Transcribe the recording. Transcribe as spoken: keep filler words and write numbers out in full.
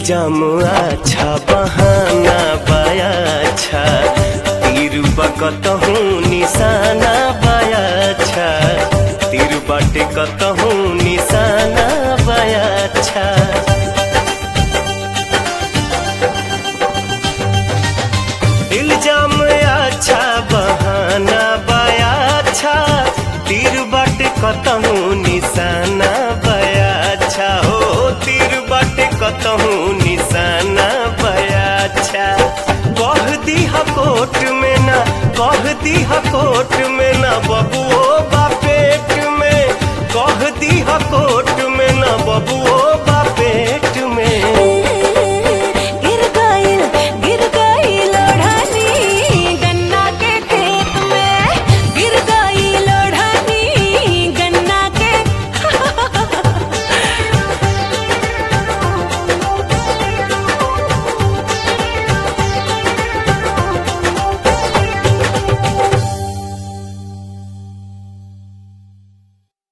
इल्जाम अच्छा बहाना बाया अच्छा तीर बकतहूँ निशाना बाया अच्छा तीर बाटे कतहूँ निशाना बाया अच्छा। इल्जाम अच्छा बहाना बाया अच्छा तीर बाटे कतहूँ निशाना बाया अच्छा हो तीर बाटे कतहूँ निशाना बाया अच्छा। कह दीहा कोट में ना कह दीहा कोट में ना बबुओ बापेट में कह दीहा कोट